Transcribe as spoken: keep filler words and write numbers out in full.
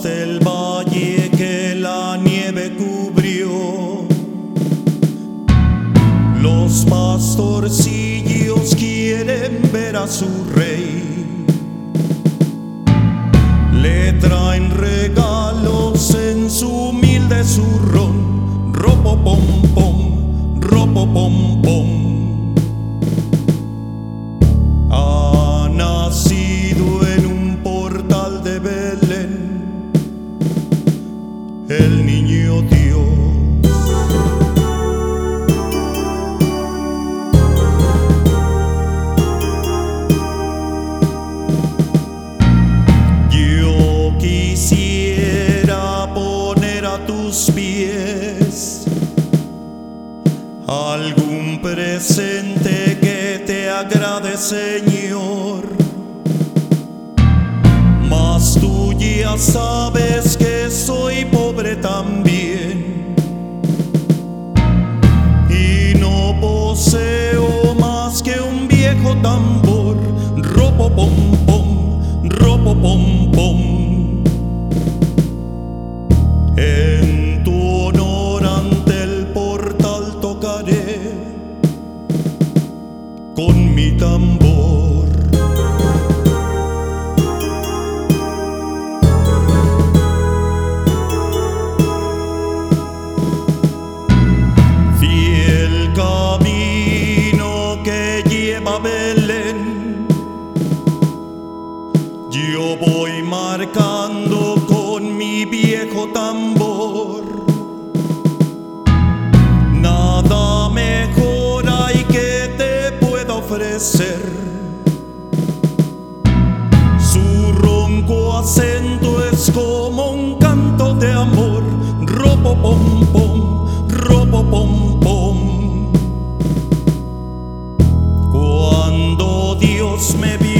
hasta el valle que la nieve cubrió. Los pastorcillos quieren ver a su rey. Le traen regalos en su humilde zurrón. Ropo pom pom, ropo pom pom. Ha nacido en un portal de Belén el niño Dios. Yo quisiera poner a tus pies algún presente que te agrade, Señor, mas tú ya sabes que soy pobre también y no poseo más que un viejo tambor. Ropo pom pom, ropo pom pom. En tu honor ante el portal tocaré con mi tambor. Fiel camino que lleva a Belén, yo voy marcando con mi viejo tambor. Nada mejor hay que te pueda ofrecer. Su ronco acento es como un canto de amor. Ropo pom pom, ropo pom pom. Cuando Dios me vio